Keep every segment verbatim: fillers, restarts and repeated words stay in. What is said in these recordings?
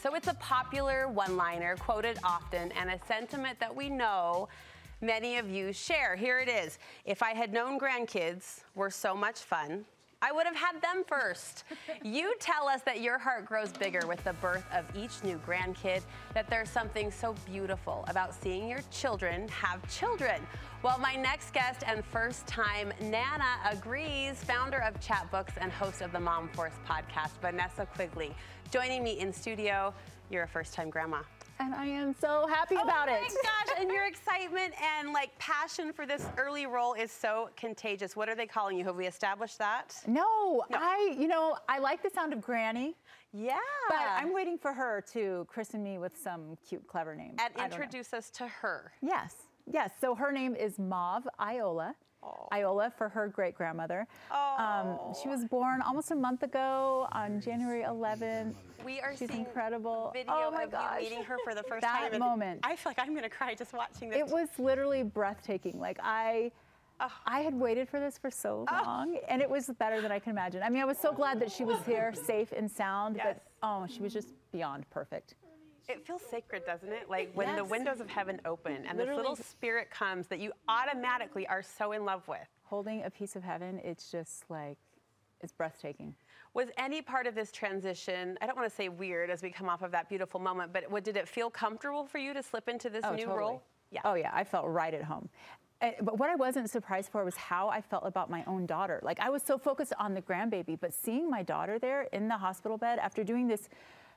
So it's a popular one-liner, quoted often, and a sentiment that we know many of you share. Here it is. If I had known grandkids were so much fun, I would have had them first. You tell us that your heart grows bigger with the birth of each new grandkid, that there's something so beautiful about seeing your children have children. Well, my next guest and first-time Nana agrees, founder of Chatbooks and host of the Mom Force podcast, Vanessa Quigley. Joining me in studio, you're a first-time grandma. And I am so happy about it. Oh my gosh, and your excitement and like passion for this early role is so contagious. What are they calling you? Have we established that? No, no. I, you know, I like the sound of Granny. Yeah. But I'm waiting for her to christen me with some cute, clever name. And introduce us to her. Yes, yes. So her name is Mauve Iola. Oh. Iola for her great-grandmother. Oh. Um, she was born almost a month ago on January eleventh. We are She's seeing incredible. video oh my of gosh. you meeting her for the first that time. That moment. I feel like I'm going to cry just watching this. It was literally breathtaking. Like I, oh. I had waited for this for so long, oh. and it was better than I can imagine. I mean, I was so glad that she was here, safe and sound, yes. but oh, she was just beyond perfect. It feels sacred, doesn't it? Like when yes. the windows of heaven open and literally. This little spirit comes that you automatically are so in love with. Holding a piece of heaven, it's just like, it's breathtaking. Was any part of this transition, I don't want to say weird as we come off of that beautiful moment, but what, did it feel comfortable for you to slip into this oh, new totally. role? Yeah. Oh yeah, I felt right at home. But what I wasn't surprised for was how I felt about my own daughter. Like I was so focused on the grandbaby, but seeing my daughter there in the hospital bed after doing this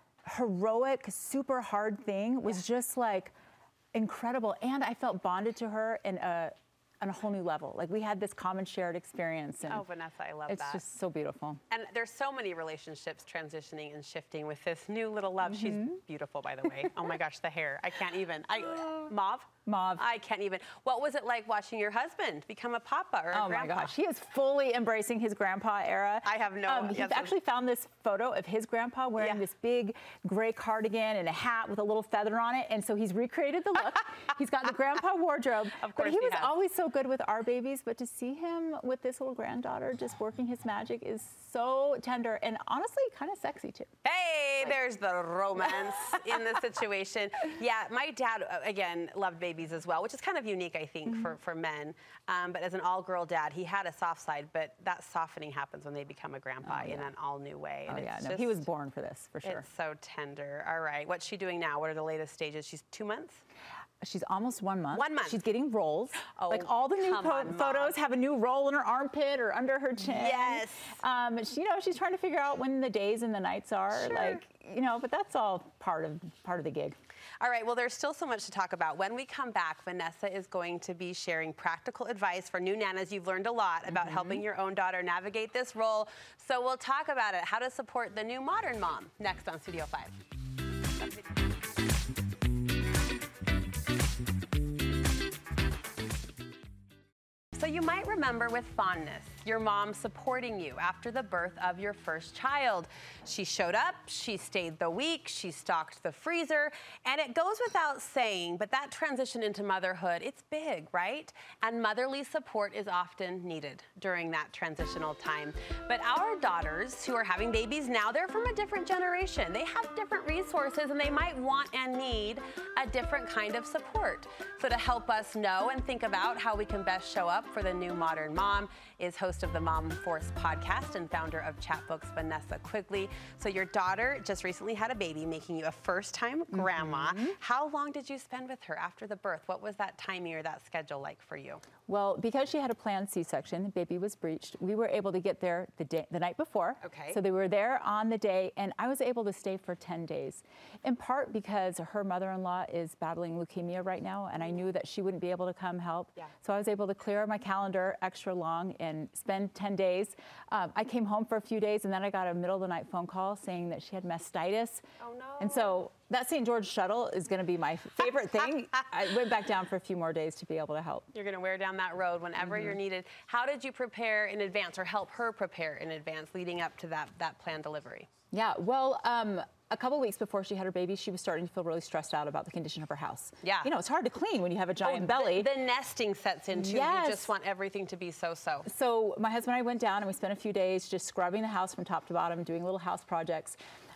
heroic, super hard thing was yeah. just like incredible. And I felt bonded to her in a on a whole new level. Like we had this common shared experience. And oh, Vanessa, I love it's that. It's just so beautiful. And there's so many relationships transitioning and shifting with this new little love. Mm-hmm. She's beautiful, by the way. Oh my gosh, the hair. I can't even. I, Mauve? Mauve. I can't even. What was it like watching your husband become a papa or a oh grandpa? Oh my gosh, he is fully embracing his grandpa era. I have no. Um, he yes, actually found this photo of his grandpa wearing yeah. this big gray cardigan and a hat with a little feather on it. And so he's recreated the look. He's got the grandpa wardrobe. Of course but he, he was has. always so good with our babies, but to see him with this little granddaughter just working his magic is so tender and honestly kind of sexy too. Hey, like, there's the romance in the situation. Yeah, my dad, again, loved babies as well, which is kind of unique, I think, mm-hmm. for, for men. Um, but as an all-girl dad, he had a soft side, but that softening happens when they become a grandpa oh, yeah. in an all-new way. And oh, it's yeah, no, just, he was born for this, for sure. It's so tender. All right, what's she doing now? What are the latest stages? She's two months? She's almost one month. One month. She's getting rolls. Oh, like all the new po- on, photos have a new roll in her armpit or under her chin. Yes. Um, she, you know, she's trying to figure out when the days and the nights are. Sure. Like, you know, but that's all part of part of the gig. All right, well, there's still so much to talk about. When we come back, Vanessa is going to be sharing practical advice for new nanas. You've learned a lot about mm-hmm. helping your own daughter navigate this role. So we'll talk about it, how to support the new modern mom, next on Studio five. So you might remember with fondness your mom supporting you after the birth of your first child. She showed up, she stayed the week, she stocked the freezer, and it goes without saying, but that transition into motherhood, it's big, right? And motherly support is often needed during that transitional time. But our daughters who are having babies now, they're from a different generation. They have different resources and they might want and need a different kind of support. So to help us know and think about how we can best show up for the new modern mom is host of the Mom Force podcast and founder of Chatbooks, Vanessa Quigley. So your daughter just recently had a baby, making you a first-time grandma. Mm-hmm. How long did you spend with her after the birth? What was that timing or that schedule like for you? Well, because she had a planned C-section, the baby was breached, we were able to get there the day, the night before. Okay. So they were there on the day, and I was able to stay for ten days, in part because her mother-in-law is battling leukemia right now, and I knew that she wouldn't be able to come help. Yeah. So I was able to clear my calendar extra long and spend ten days. Um, I came home for a few days, and then I got a middle-of-the-night phone call saying that she had mastitis. Oh, no. And so that Saint George shuttle is going to be my favorite thing. I went back down for a few more days to be able to help. You're going to wear down that road whenever mm-hmm. you're needed. How did you prepare in advance or help her prepare in advance leading up to that, that planned delivery? Yeah, well, um, a couple weeks before she had her baby, she was starting to feel really stressed out about the condition of her house. Yeah. You know, it's hard to clean when you have a giant oh, belly. The, the nesting sets in too. Yes. You just want everything to be so-so. So my husband and I went down and we spent a few days just scrubbing the house from top to bottom, doing little house projects.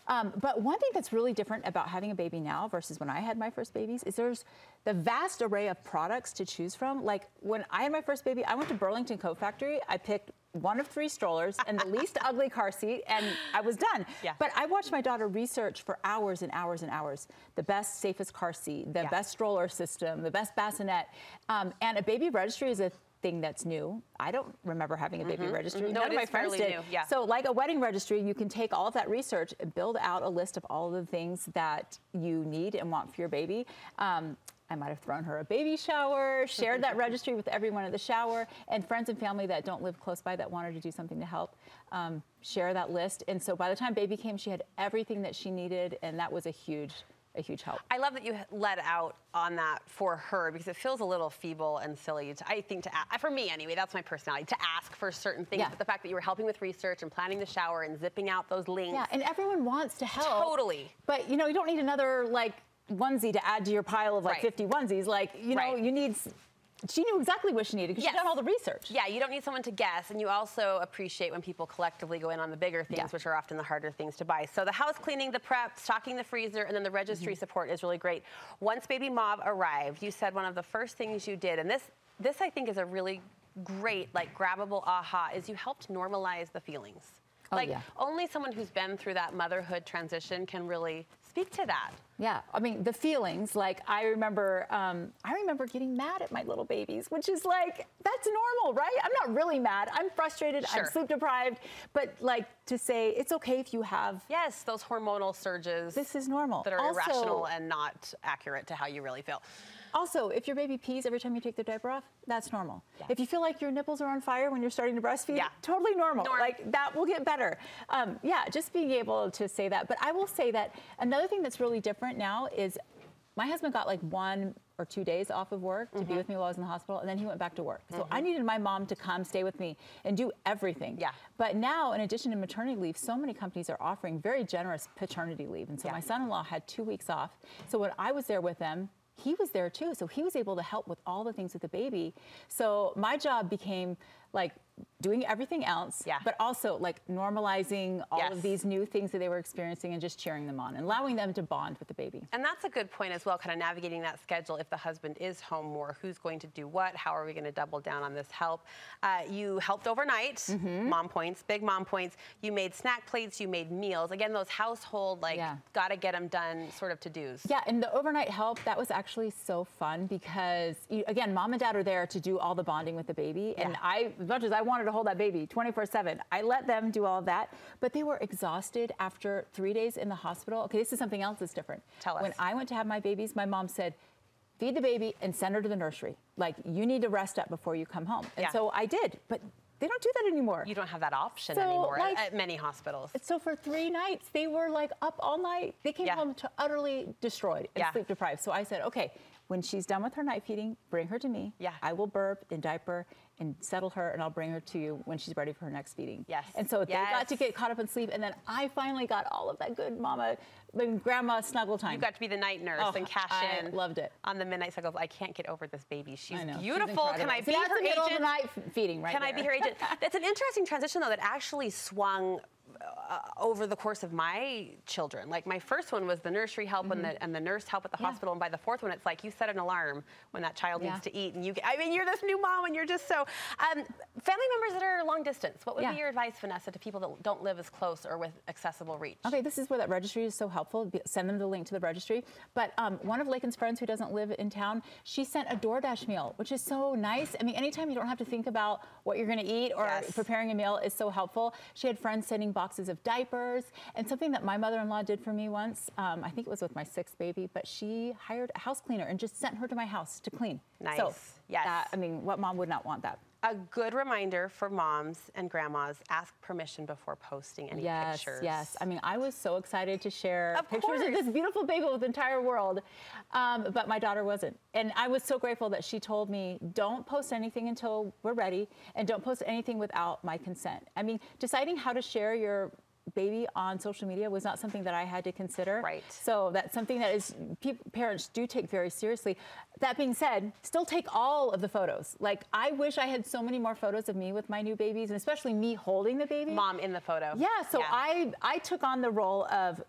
Um, but one thing that's really different about having a baby now versus when I had my first babies is there's the vast array of products to choose from. Like when I had my first baby, I went to Burlington Coat Factory. I picked one of three strollers and the least ugly car seat, and I was done. Yeah. But I watched my daughter research for hours and hours and hours. The best, safest car seat, the Yeah. best stroller system, the best bassinet. Um, and a baby registry is a thing that's new. I don't remember having a baby Mm-hmm. registry. Mm-hmm. No, None it of my is friends fairly did. new. Yeah. So like a wedding registry, you can take all of that research and build out a list of all of the things that you need and want for your baby. Um, I might have thrown her a baby shower, shared that registry with everyone at the shower, and friends and family that don't live close by that wanted to do something to help, um, share that list. And so by the time baby came, she had everything that she needed, and that was a huge a huge help. I love that you let out on that for her because it feels a little feeble and silly, to, I think, to a- for me anyway, that's my personality, to ask for certain things. Yeah. But the fact that you were helping with research and planning the shower and zipping out those links. Yeah, and everyone wants to help. Totally. But, you know, you don't need another, like, onesie to add to your pile of, like, Right. fifty onesies. Like, you know, Right. you need... She knew exactly what she needed because Yes. she'd done all the research. Yeah, you don't need someone to guess, and you also appreciate when people collectively go in on the bigger things, Yeah. which are often the harder things to buy. So the house cleaning, the prep, stocking the freezer, and then the registry mm-hmm. support is really great. Once baby Mauve arrived, you said one of the first things you did, and this, this I think is a really great, like, grabbable aha, is you helped normalize the feelings. Oh, like, yeah. only someone who's been through that motherhood transition can really speak to that. Yeah, I mean, the feelings, like, I remember, um, I remember getting mad at my little babies, which is like, that's normal, right? I'm not really mad. I'm frustrated, Sure. I'm sleep deprived, but like to say, it's okay if you have, Yes, those hormonal surges. this is normal. That are Also- irrational and not accurate to how you really feel. Also, if your baby pees every time you take their diaper off, that's normal. Yeah. If you feel like your nipples are on fire when you're starting to breastfeed, Yeah. totally normal. Norm. Like, that will get better. Um, yeah, just being able to say that. But I will say that another thing that's really different now is my husband got like one or two days off of work to Mm-hmm. be with me while I was in the hospital, and then he went back to work. So I needed my mom to come stay with me and do everything. Yeah. But now, in addition to maternity leave, so many companies are offering very generous paternity leave. And so Yeah. my son-in-law had two weeks off. So when I was there with them, he was there too. So he was able to help with all the things with the baby. So my job became like doing everything else, Yeah. but also like normalizing all Yes. of these new things that they were experiencing and just cheering them on and allowing them to bond with the baby. And that's a good point as well, kind of navigating that schedule. If the husband is home more, who's going to do what? How are we going to double down on this help? Uh, you helped overnight, Mm-hmm. mom points, big mom points. You made snack plates, you made meals. Again, those household, like, Yeah. got to get them done sort of to-dos. Yeah, and the overnight help, that was actually so fun because, you, again, mom and dad are there to do all the bonding with the baby. And Yeah. I, as much as I wanted to hold that baby twenty-four seven, I let them do all of that. But they were exhausted after three days in the hospital. Okay, this is something else that's different. Tell us. When I went to have my babies, my mom said, feed the baby and send her to the nursery. Like, you need to rest up before you come home. And Yeah. so I did, but they don't do that anymore. You don't have that option So, anymore like- at, at many hospitals. So for three nights, they were like up all night. They came Yeah. home to utterly destroyed and Yeah. sleep deprived. So I said, okay, when she's done with her night feeding, bring her to me. Yeah. I will burp and diaper and settle her, and I'll bring her to you when she's ready for her next feeding. Yes. And so they got to Yes. get caught up in sleep, and then I finally got all of that good mama and grandma snuggle time. You got to be the night nurse Oh, and cash I in. loved it. On the midnight cycle. I can't get over this baby. She's I know. She's beautiful. Can incredible. I See, be that's her the middle of the agent? night f- feeding right Can I there. be her agent? It's an interesting transition, though, that actually swung uh, over the course of my children. Like, my first one was the nursery help and, the, and the nurse help at the Mm-hmm. Yeah. hospital. And by the fourth one, it's like you set an alarm when that child Yeah. needs to eat. And you, I mean, you're this new mom and you're just so. Um, family members that are long distance, what would Yeah. be your advice, Vanessa, to people that don't live as close or with accessible reach? Okay, this is where that registry is so helpful. Be- Send them the link to the registry. But um, one of Lakin's friends who doesn't live in town, she sent a DoorDash meal, which is so nice. I mean, anytime you don't have to think about what you're going to eat or Yes. preparing a meal is so helpful. She had friends sending boxes of diapers. And something that my mother-in-law did for me once, um, I think it was with my sixth baby, but she hired a house cleaner and just sent her to my house to clean. Nice. So Yes. that, I mean, what mom would not want that? A good reminder for moms and grandmas, ask permission before posting any Yes, pictures. yes. I mean, I was so excited to share Of pictures of course. this beautiful baby with the entire world, um, but my daughter wasn't. And I was so grateful that she told me, don't post anything until we're ready, and don't post anything without my consent. I mean, deciding how to share your baby on social media was not something that I had to consider. Right. So that's something that is pe- parents do take very seriously. That being said, still take all of the photos. Like, I wish I had so many more photos of me with my new babies, and especially me holding the baby. Mom in the photo. Yeah, so I, I took on the role of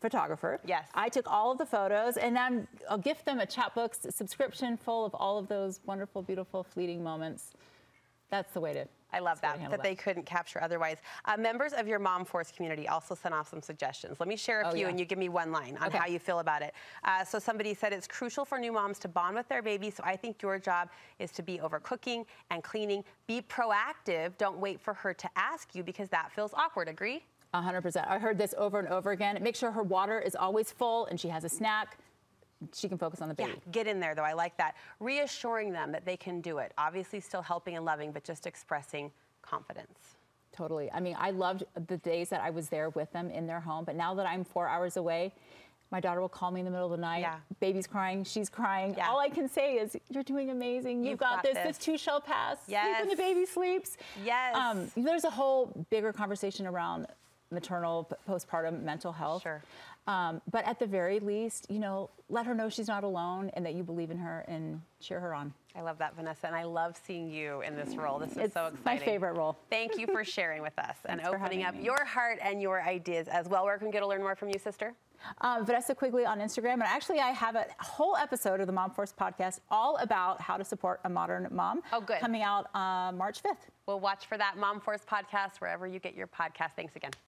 photographer. Yes. I took all of the photos, and then I'll gift them a Chatbooks subscription full of all of those wonderful, beautiful, fleeting moments. That's the way to. I love that, that, that they couldn't capture otherwise. Uh, members of your Mom Force community also sent off some suggestions. Let me share a Oh, few yeah. and you give me one line on Okay. how you feel about it. Uh, so somebody said it's crucial for new moms to bond with their baby, so I think your job is to be over cooking and cleaning. Be proactive. Don't wait for her to ask you because that feels awkward. Agree? one hundred percent. I heard this over and over again. Make sure her water is always full and she has a snack. She can focus on the baby. Yeah, get in there though. I like that. Reassuring them that they can do it. Obviously still helping and loving, but just expressing confidence. Totally. I mean, I loved the days that I was there with them in their home, but now that I'm four hours away, my daughter will call me in the middle of the night. Yeah. Baby's crying, she's crying. Yeah. All I can say is, you're doing amazing. You've, You've got, got this. this. This too shall pass. Yes. Sleep when the baby sleeps. Yes. Um, there's a whole bigger conversation around maternal, p- postpartum mental health. Sure. Um, but at the very least, you know, let her know she's not alone and that you believe in her and cheer her on. I love that, Vanessa, and I love seeing you in this role. This is It's so exciting. my favorite role. Thank you for sharing with us and Thanks for opening up having me. your heart and your ideas as well. Where can we get to learn more from you, sister? Um, Vanessa Quigley on Instagram. And actually, I have a whole episode of the Mom Force podcast all about how to support a modern mom. Oh, good. Coming out uh, March fifth. We'll watch for that Mom Force podcast wherever you get your podcast. Thanks again.